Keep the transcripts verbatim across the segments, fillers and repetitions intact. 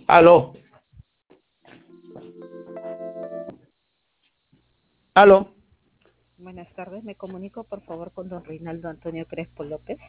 Aló. Aló. Buenas tardes, me comunico por favor con don Reinaldo Antonio Crespo López.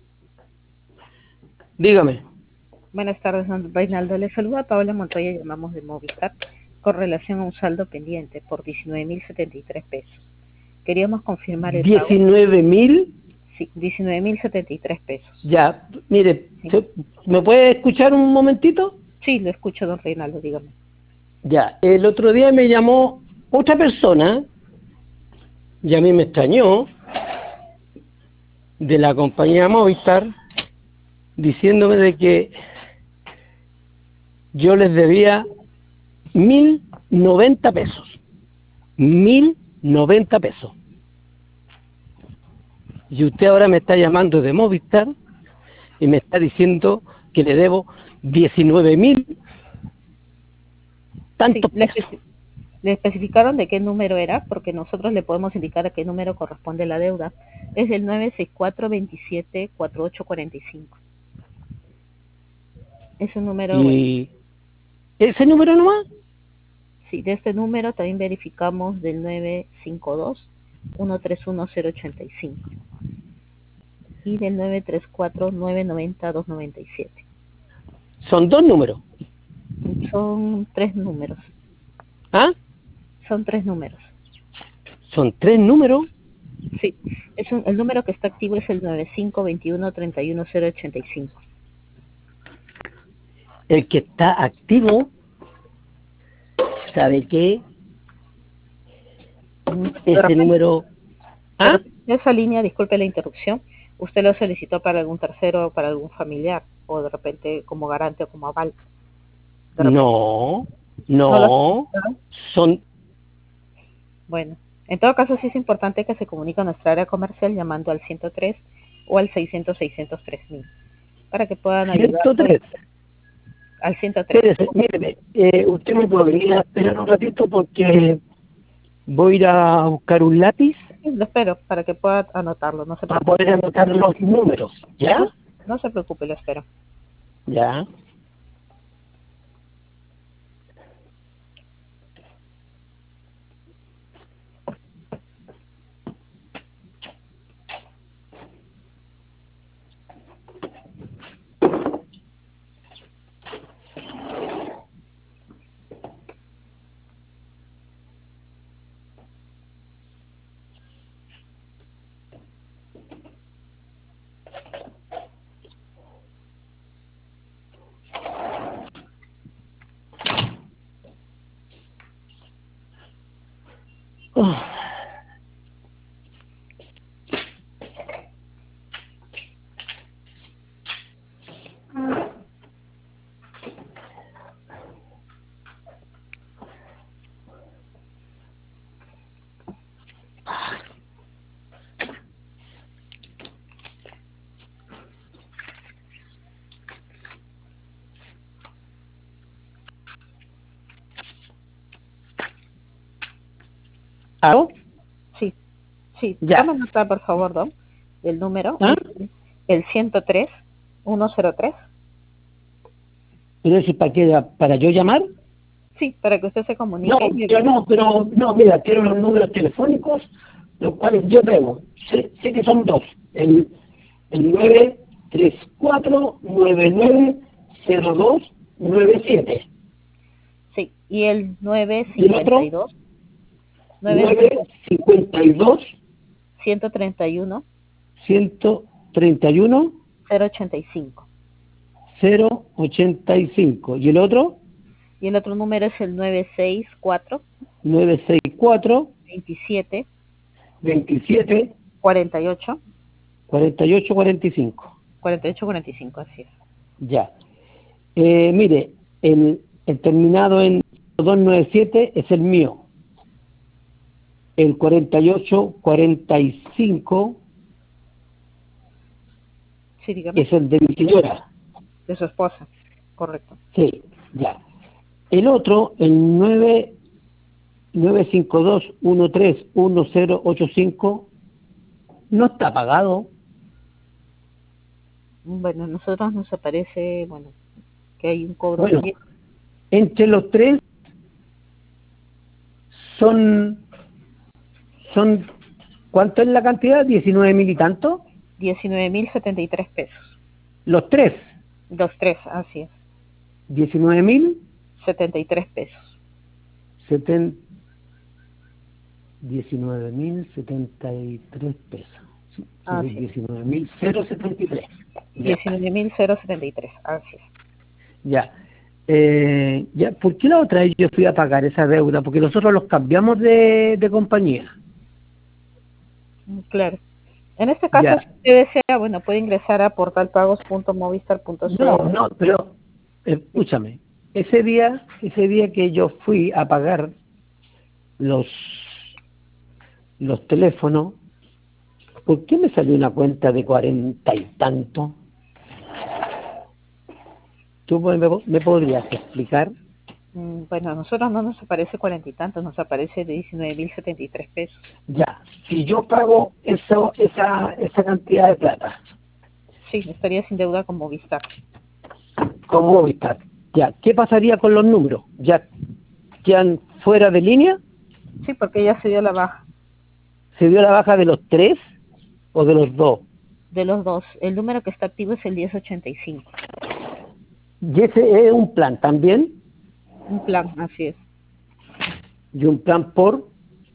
Dígame. Buenas tardes, don Reinaldo. Le saluda Paola Montoya, llamamos de Movistar, con relación a un saldo pendiente por diecinueve mil setenta y tres pesos. Queríamos confirmar el pago. ¿diecinueve mil? Sí, diecinueve mil setenta y tres pesos. Ya, mire, Sí. ¿me puede escuchar un momentito? Sí, lo escucho, don Reinaldo, dígame. Ya, el otro día me llamó otra persona, y a mí me extrañó, de la compañía Movistar, diciéndome de que yo les debía mil noventa pesos. Mil noventa pesos. Y usted ahora me está llamando de Movistar y me está diciendo que le debo diecinueve mil tantos Sí, le, pesos. especi- le especificaron de qué número era, porque nosotros le podemos indicar a qué número corresponde la deuda. Es el nueve seis cuatro dos siete cuatro ocho cuatro cinco. Es un número, bueno, Y ese número nomás. sí, de este número también verificamos del nueve cinco dos uno tres uno cero ocho cinco y del nueve tres cuatro nueve nueve cero dos nueve siete. Son dos números. Son tres números. ¿Ah? Son tres números. Son tres números. Sí, es un, el número que está activo es el nueve cinco dos uno tres uno cero ocho cinco. El que está activo, ¿sabe qué? De Ese repente, número. de ¿Ah? repente esa línea, disculpe la interrupción, usted lo solicitó para algún tercero o para algún familiar, o de repente como garante o como aval. De repente, No, ¿no lo no. solicitaron? Son Bueno, en todo caso sí es importante que se comunique a nuestra área comercial llamando al ciento tres o al seiscientos seiscientos tres mil para que puedan ciento ayudarlo tres. al ciento tres. Espérese, mire, eh, usted me podría esperar un ratito porque voy a ir a buscar un lápiz Sí, lo espero para que pueda anotarlo, no se para preocupe. poder anotar los números. ¿Ya? No, no se preocupe, lo espero. Ya. Oh. ¿Aló? Sí, sí, Ya. tome nota por favor, Don, del número, ¿Ah? es el ciento tres ciento tres. ¿Pero es para qué? ¿Para yo llamar? Sí, para que usted se No, comunique. y- yo no, pero no, mira, quiero los números telefónicos, los cuales yo debo. Sé, sé que son dos. El, el nueve tres cuatro nueve nueve cero dos nueve siete. Sí, y el nueve Y el cinco otro, dos, nueve nueve cinco dos ciento treinta y uno ciento treinta y uno cero ochenta y cinco. cero ochenta y cinco. Y el otro, Y el otro número es el nueve seis cuatro nueve seis cuatro veintisiete veintisiete cuarenta y ocho cuarenta y ocho cuarenta y cinco. cuarenta y ocho cuarenta y cinco, así es. Ya. Eh, mire, el, el terminado en doscientos noventa y siete es el mío. El cuarenta y ocho cuarenta y cinco Sí, dígame, es el de mi señora. de su esposa, correcto. Sí, ya. El otro, el nueve nueve cinco dos uno tres uno cero ocho cinco, no está pagado. Bueno, a nosotros nos aparece, bueno, que hay un cobro Bueno, pendiente. entre los tres son, son, ¿cuánto es la cantidad? ¿diecinueve mil y tanto? diecinueve mil setenta y tres pesos. Los tres. Los tres, así es. diecinueve mil. setenta y tres pesos. Seten, diecinueve mil setenta y tres pesos. Sí, Ah, sí, sí. diecinueve mil setenta y tres. diecinueve mil setenta y tres, así es. Ya. Eh, ya. ¿Por qué la otra vez yo fui a pagar esa deuda? Porque nosotros los cambiamos de, de compañía. Claro. En este caso, Ya. si usted desea, bueno, puede ingresar a portalpagos punto movistar punto c l. No, no, pero escúchame. Ese día, ese día que yo fui a pagar los los teléfonos, ¿por qué me salió una cuenta de cuarenta y tanto? ¿Tú me, me podrías explicar? Bueno, a nosotros no nos aparece cuarenta y tantos, nos aparece de diecinueve mil setenta y tres pesos. Ya, si yo pago eso, esa, esa cantidad de plata. Sí, estaría sin deuda con Movistar. Con Movistar. Ya, ¿qué pasaría con los números? ¿Ya quedan fuera de línea? Sí, porque ya se dio la baja. ¿Se dio la baja de los tres o de los dos? De los dos. El número que está activo es el diez ochenta y cinco. ¿Y ese es un plan también? Un plan, así es. ¿Y un plan por?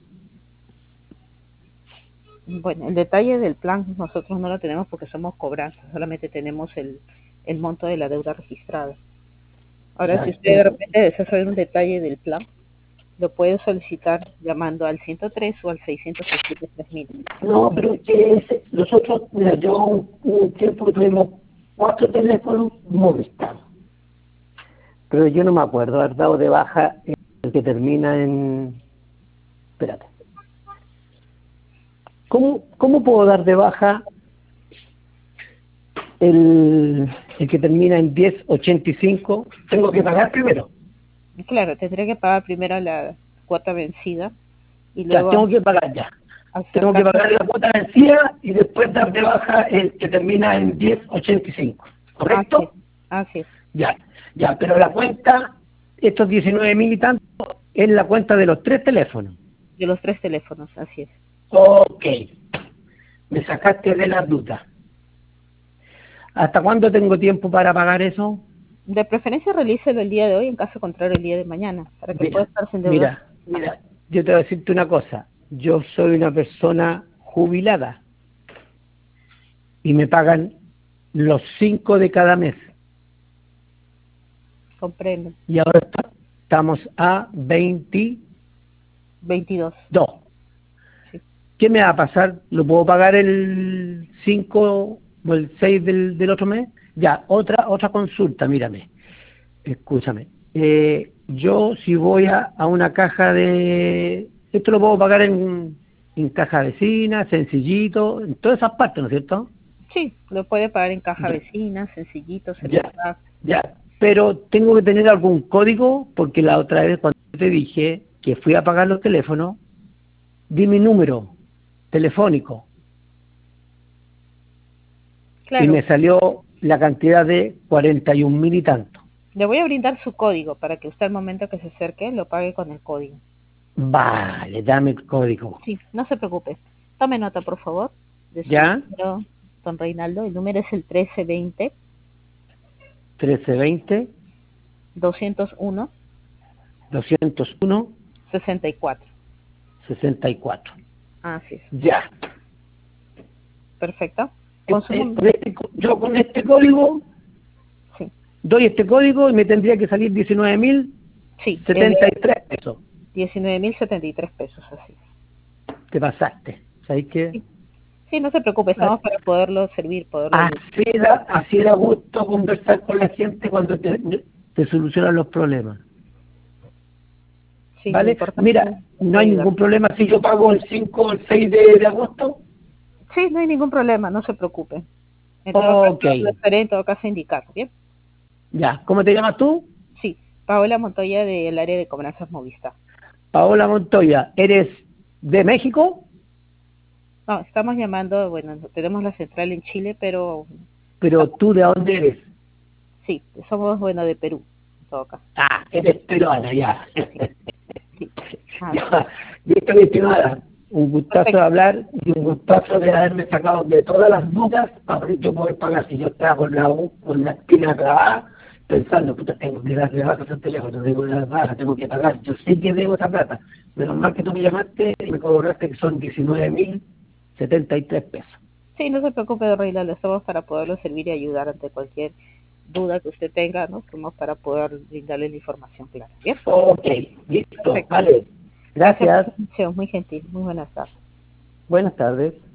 Bueno, el detalle del plan nosotros no lo tenemos porque somos cobranzas, solamente tenemos el, el monto de la deuda registrada. Ahora, ya, si usted de repente desea saber un detalle del plan, lo puede solicitar llamando al ciento tres o al seiscientos siete tres mil. No, pero es que ese, nosotros, mira, yo un, un tiempo tuvimos cuatro teléfonos Movistar, pero yo no me acuerdo haber dado de baja el que termina en... Espérate. ¿Cómo, cómo puedo dar de baja el, el que termina en diez ochenta y cinco? ¿Tengo que pagar primero? Claro, tendría que pagar primero la cuota vencida y Ya, luego... tengo que pagar ya. Tengo que pagar la cuota vencida y después dar de baja el que termina en diez ochenta y cinco. ¿Correcto? Así es. Ya, ya, pero la cuenta, estos diecinueve mil y tanto, es la cuenta de los tres teléfonos. De los tres teléfonos, así es. Ok, me sacaste de las dudas. ¿Hasta cuándo tengo tiempo para pagar eso? De preferencia realícelo el día de hoy, en caso contrario el día de mañana, para que Mira, pueda estar sin deuda. Mira, mira, yo te voy a decirte una cosa. Yo soy una persona jubilada y me pagan los cinco de cada mes. Comprendo. Y ahora está, estamos a veinte, veintidós. Sí. ¿Qué me va a pasar? ¿Lo puedo pagar el cinco o el seis del, del otro mes? Ya, otra otra consulta, mírame. Escúchame. Eh, yo si voy a, a una caja de... Esto lo puedo pagar en, en caja vecina, sencillito, en todas esas partes, ¿no es cierto? Sí, lo puede pagar en caja ya. vecina, sencillito, ya, ya, pero tengo que tener algún código, porque la otra vez cuando te dije que fui a pagar los teléfonos, di mi número telefónico. Claro. Y me salió la cantidad de cuarenta y un mil y tanto. Le voy a brindar su código para que usted al momento que se acerque lo pague con el código. Vale, dame el código. Sí, no se preocupe. Tome nota, por favor. De su ¿Ya? Número, don Reinaldo. El número es el trece veinte. trece veinte. doscientos uno. doscientos uno. sesenta y cuatro. sesenta y cuatro. Así es. Ya. Perfecto. Con este, con este, yo con este código... Sí. Doy este código y me tendría que salir diecinueve mil sí, setenta y tres pesos. diecinueve mil setenta y tres pesos, así. Te pasaste. ¿Sabes qué? Sí. sí, no se preocupe, estamos para poderlo servir. Poderlo así, da, así da gusto conversar con la gente cuando te, te solucionan los problemas. Sí, ¿vale? Mira, no hay ningún problema si yo pago el cinco o el seis de, de agosto. Sí, no hay ningún problema, no se preocupe. En todo ok. Caso, lo estaré en todo caso indicado, ¿bien? Ya, ¿cómo te llamas tú? Sí, Paola Montoya del área de cobranzas Movistar. Paola Montoya, ¿eres de México? No, estamos llamando, bueno, tenemos la central en Chile, pero... ¿Pero tú de dónde eres? Sí, somos, bueno, de Perú. todo caso. Ah, eres peruana, ya. Sí. Ah, Ya, listo, mi estimada. Un gustazo perfecto. de hablar y un gustazo de haberme sacado de todas las dudas para yo poder pagar. Si yo estaba con la, U- con la espina clavada, pensando, puta, tengo que darle baja al teléfono, tengo que darle baja, tengo que pagar. Yo sé que debo esa plata. Menos mal que tú me llamaste y me cobraste que son diecinueve mil setenta y tres pesos. Sí, no se preocupe, Reina, le estamos para poderlo servir y ayudar ante cualquier duda que usted tenga, ¿no? Estamos para poder brindarle la información clara. ¿Bien? Ok, listo, Perfecto. vale. Gracias por Gracias. su atención, muy gentil, muy buenas tardes. Buenas tardes.